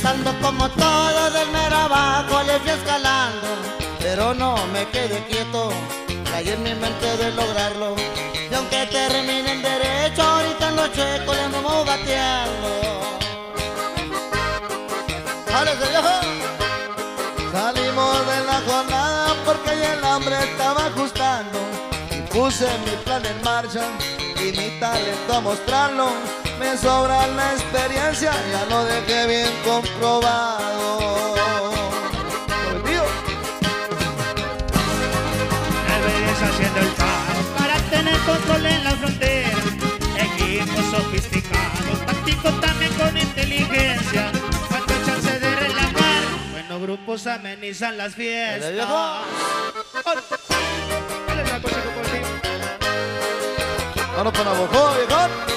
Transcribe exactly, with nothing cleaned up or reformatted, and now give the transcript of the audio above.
tratando como todo del mero abajo le fui escalando, pero no me quedé quieto, traí en mi mente de lograrlo. Y aunque termine en derecho, ahorita en los chuecos le andamos bateando. ¡Jálese, viejo! Salimos de la jornada porque ya el hambre estaba ajustando y puse mi plan en marcha y mi talento a mostrarlo. Me sobra la experiencia, ya lo dejé bien comprobado. Deberías haciendo el paro para tener control en la frontera. Equipos sofisticados, tácticos también con inteligencia. Cuando hay chance de relajar, buenos grupos amenizan las fiestas. Vámonos con la boca, viejo.